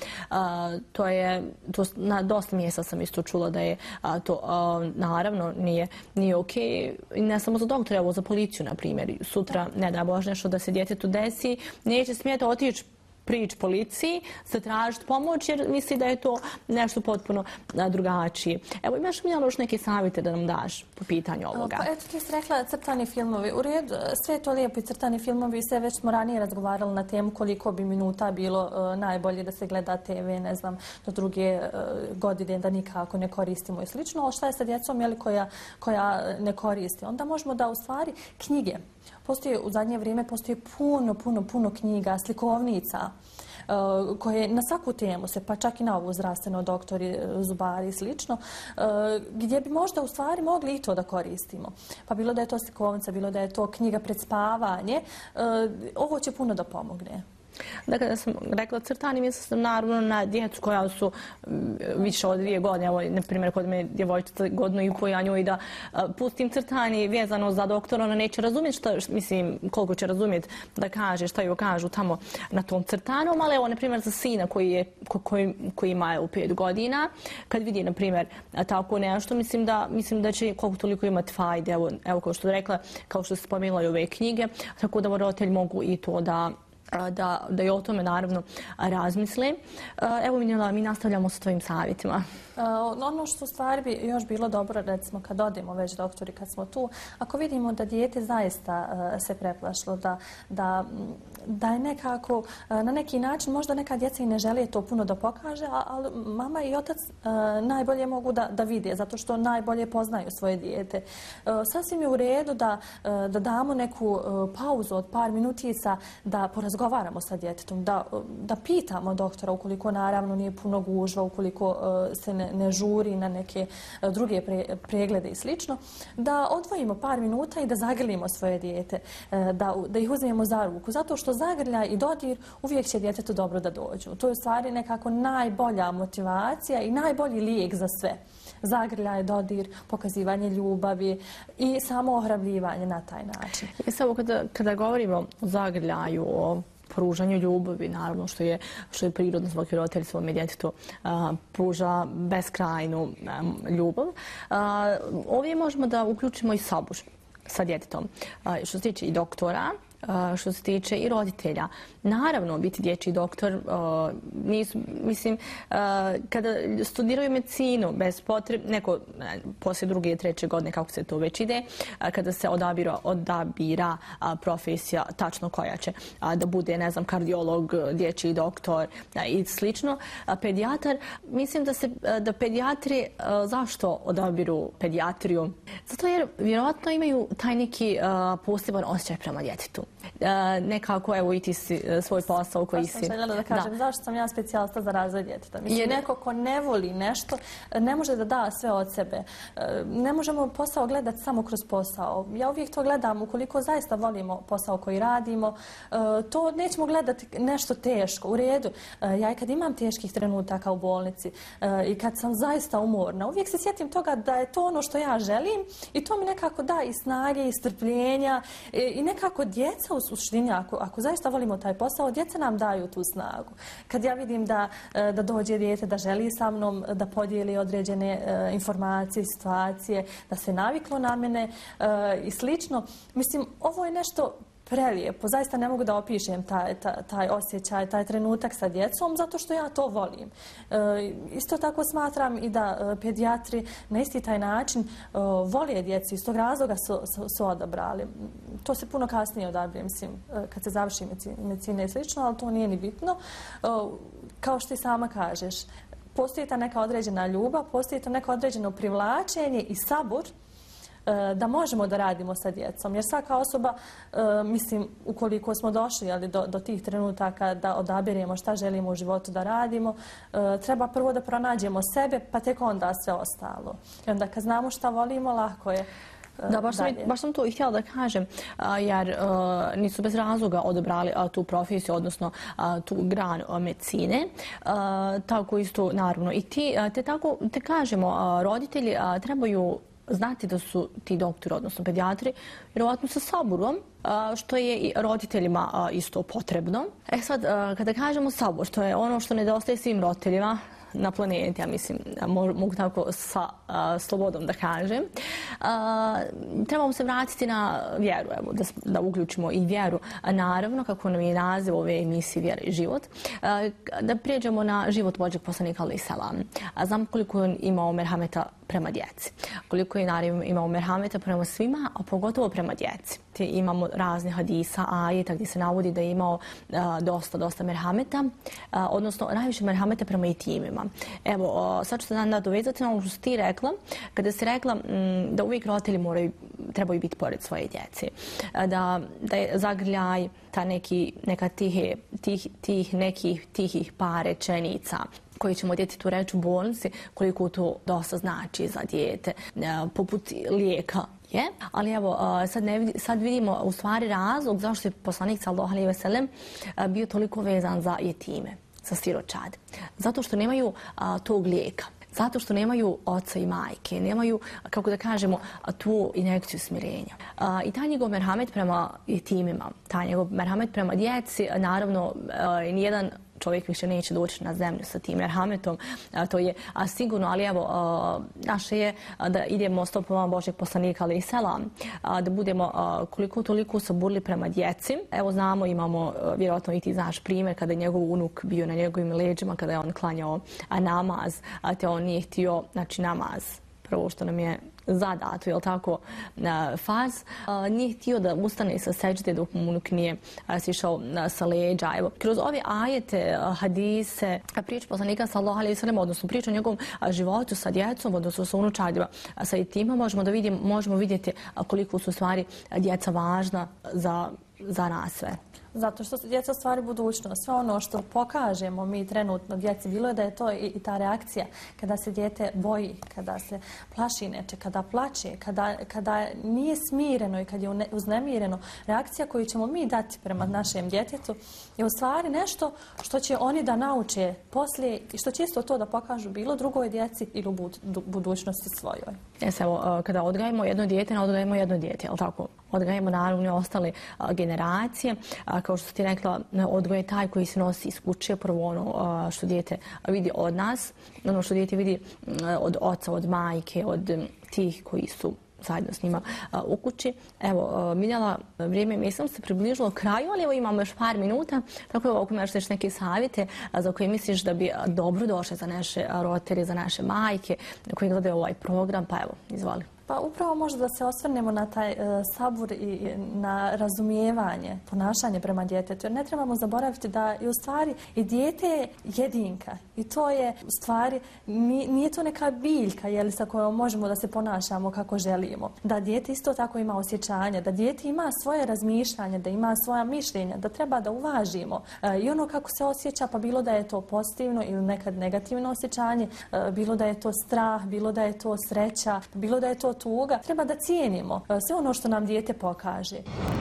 na dosta mjesta sam isto čula da je to naravno nije okej. Ne samo za doktore, evo za policiju na primjer. Sutra, ne da Bože, nešto da se djetetu desi, neće smjeti otići prići policiji, zatražiti pomoć jer misli da je to nešto potpuno drugačije. Evo, imaš li još neke savjete da nam daš po pitanju ovoga? Pa eto, ti si rekla crtani filmovi. U redu, sve je to lijepo i crtani filmovi, sve već smo ranije razgovarali na temu koliko bi minuta bilo najbolje da se gleda TV, ne znam, do druge godine da nikako ne koristimo i slično, ali šta je sa djecom koja ne koristi? Onda možemo da u stvari knjige. U zadnje vrijeme postoji puno knjiga, slikovnica koje na svaku temu se, pa čak i na ovu zdravstveno, doktori, zubari i slično, gdje bi možda u stvari mogli i to da koristimo. Pa bilo da je to slikovnica, bilo da je to knjiga pred spavanje, ovo će puno da pomogne. Dakle, da sam rekla crtanje, mislim sam naravno na djecu koja su više od 2 godine. Evo, na primjer, kod me djevojčica 1,5 godina, ja njoj da pustim crtanje vezano za doktora, ona neće razumjeti koliko će razumjeti da kaže, šta joj kažu tamo na tom crtanju, ali evo, na primjer, za sina koji ima 5 godina, kad vidi, na primjer, tako nešto, mislim da će koliko toliko imati fajde. Evo, kao što je rekla, kao što se spomenula i ove knjige, tako da roditelji mogu i to da i o tome naravno razmisle. Evo, Minjela, mi nastavljamo sa tvojim savjetima. Ono što u stvari bi još bilo dobro, recimo kad odemo već doktori, kad smo tu, ako vidimo da dijete zaista se preplašilo, da je nekako na neki način, možda neka djeca i ne žele to puno da pokaže, ali mama i otac najbolje mogu da vide, zato što najbolje poznaju svoje dijete. Sasvim je u redu da damo neku pauzu od par minutica, da porazgovaramo sa djetetom, da pitamo doktora, ukoliko naravno nije puno gužva, ukoliko se ne žuri na neke druge preglede i slično, da odvojimo par minuta i da zagrlimo svoje dijete, da ih uzmemo za ruku, zato što zagrljaj i dodir uvijek će djetetu dobro da dođu. To je u stvari nekako najbolja motivacija i najbolji lijek za sve. Zagrljaj, dodir, pokazivanje ljubavi i samo ohrabljivanje na taj način. Samo kada govorimo o zagrljaju, o pružanju ljubavi, naravno što je prirodno, svaki roditelj svome djetetu pruža beskrajnu ljubav. Ovdje možemo da uključimo i sobu sa djetetom. Što se tiče i doktora, što se tiče i roditelja. Naravno, biti dječji doktor, mislim, kada studiraju medicinu, bez potrebe, neko poslije 2. i 3. godine, kako se to već ide, kada se odabira profesija tačno koja će da bude, ne znam, kardiolog, dječji doktor i slično, pedijatar, mislim da pedijatri, zašto odabiru pedijatriju? Zato jer vjerojatno imaju taj neki poseban osjećaj prema djetetu. nekako evo iti svoj posao koji si... Baš sam željela da kažem, zašto sam ja specijalista za razvoj djeteta? Mislim, neko ko ne voli nešto, ne može da da sve od sebe. Ne možemo posao gledati samo kroz posao. Ja uvijek to gledam, ukoliko zaista volimo posao koji radimo, to nećemo gledati nešto teško, u redu. Ja i kad imam teških trenutaka u bolnici i kad sam zaista umorna, uvijek se sjetim toga da je to ono što ja želim i to mi nekako da i snage i strpljenja i nekako djeca u suštini, ako zaista volimo taj posao, djeca nam daju tu snagu. Kad ja vidim da dođe dijete, da želi sa mnom da podijeli određene informacije, situacije, da se naviklo na mene i slično, mislim, ovo je nešto prelijepo. Zaista ne mogu da opišem taj osjećaj, taj trenutak sa djecom, zato što ja to volim. Isto tako smatram i da pedijatri na isti taj način vole djecu. Iz tog razloga su odabrali. To se puno kasnije odabire, mislim, kad se završi medicina i slično, ali to nije ni bitno. Kao što i sama kažeš, postoji ta neka određena ljubav, postoji to neko određeno privlačenje i sabor da možemo da radimo sa djecom. Jer svaka osoba, mislim, ukoliko smo došli do tih trenutaka da odabiremo šta želimo u životu da radimo, treba prvo da pronađemo sebe, pa tek onda sve ostalo. I onda kad znamo šta volimo, lako je. Da, baš sam to i htjela da kažem, jer nisu bez razloga odabrali tu profesiju, odnosno tu granu medicine. Tako isto, naravno, i te tako, te kažemo, roditelji trebaju znati da su ti doktori, odnosno pedijatri, vjerovatno sa saborom, što je i roditeljima isto potrebno. Sad, kada kažemo sabor, to je ono što nedostaje svim roditeljima na planeti, ja mislim, mogu tako sa slobodom da kažem. Trebamo se vratiti na vjeru, evo, da uključimo i vjeru. Naravno, kako nam je naziv ove emisije Vjera i život, da prijeđemo na život Božjeg poslanika alejhi selam. Znam koliko je imao merhameta prema djeci. Koliko je naravno imao merhameta prema svima, a pogotovo prema djeci. Imamo razne hadisa, ajeta gdje se navodi da je imao dosta merhameta, odnosno najviše merhameta prema jetimima. Evo, sad ću se nadovezati na ono što si ti rekla, kada si rekla da uvijek roditelji trebaju biti pored svoje djece. Da je zagrljaj, neka tihih par rečenica koji ćemo djetetu reći u bolnici, koliko to dosta znači za dijete, poput lijeka. Ali evo, sad vidimo u stvari razlog zašto je poslanik sallallahu alejhi ve sellem bio toliko vezan za jetime, za siročad. Zato što nemaju tog lijeka. Zato što nemaju oca i majke, nemaju, kako da kažemo, tu injekciju smirenja. I taj njegov merhamet prema jetimima, taj njegov merhamet prema djeci, naravno, nijedan čovjek više neće doći na zemlju sa tim merhametom, to je sigurno, ali evo, naše je da idemo stopama Božjeg poslanika alejhi selam, da budemo koliko toliko saburli prema djeci. Evo znamo, imamo, vjerojatno i ti znaš primjer, kada je njegov unuk bio na njegovim leđima, kada je on klanjao namaz, te on nije htio, znači namaz, prvo što nam je zadato, jel tako, faz, nije htio da ustane sa seđde dok mu unuk nije sišao sa leđa. Evo, kroz ove ajete, hadise, priču poslanika sallallahu alejhi ve sellem, odnosno priču o njegovom životu sa djecom, odnosno sa unučadima, sa jetima, možemo vidjeti koliko su stvari djeca važna za nas sve. Zato što su djeca stvari budućnost. Sve ono što pokažemo mi trenutno djeci, bilo je da je to i ta reakcija kada se dijete boji, kada se plaši neče, kada plače, kada nije smireno i kad je uznemireno. Reakcija koju ćemo mi dati prema našem djetetu je u stvari nešto što će oni da nauče poslije i što će isto to da pokažu bilo drugoj djeci ili u budućnosti svojoj. Evo, kada odgajamo jedno dijete, ne odgajamo jedno dijete, ali tako? Odgajamo naravno i ostale generacije. Kao što ti rekla, odgoj je taj koji se nosi iz kuće, prvo ono što dijete vidi od nas, ono što dijete vidi od oca, od majke, od tih koji su zajedno s njima u kući. Evo, Miljana, vrijeme mislim se približilo kraju, ali evo imamo još par minuta, tako evo, ako imaš još neke savjete za koje misliš da bi dobro došle za naše roditelje, za naše majke koji gledaju ovaj program, pa evo, izvoli. Pa upravo možda da se osvrnemo na taj sabur i na razumijevanje, ponašanje prema djetetu. Jer ne trebamo zaboraviti da je u stvari i dijete je jedinka. I to je u stvari, nije to neka biljka sa kojom možemo da se ponašamo kako želimo. Da dijete isto tako ima osjećanja, da dijete ima svoje razmišljanje, da ima svoja mišljenja, da treba da uvažimo. I ono kako se osjeća, pa bilo da je to pozitivno ili nekad negativno osjećanje, bilo da je to strah, bilo da je to sreća, bilo da je to tuga, treba da cijenimo sve ono što nam dijete pokaže.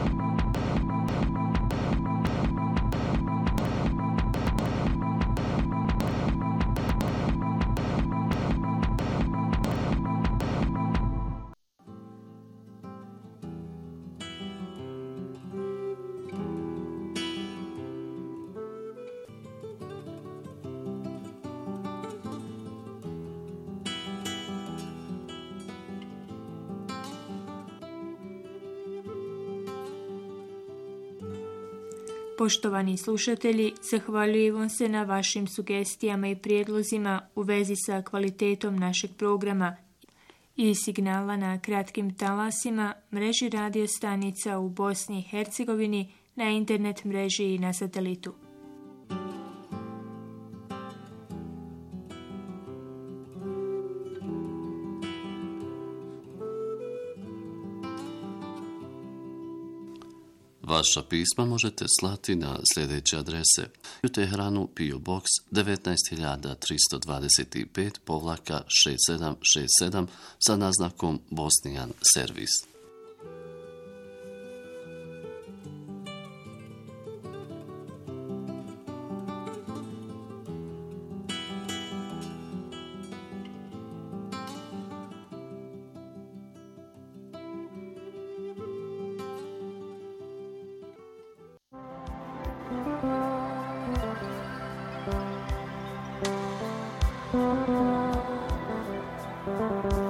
Poštovani slušatelji, zahvaljujemo se na vašim sugestijama i prijedlozima u vezi sa kvalitetom našeg programa i signala na kratkim talasima, mreži radio stanica u Bosni i Hercegovini, na internet mreži i na satelitu. Vaša pisma možete slati na sljedeće adrese: u Teheranu PO Box 19325-6767 sa naznakom Bosnian Servis. Thank you.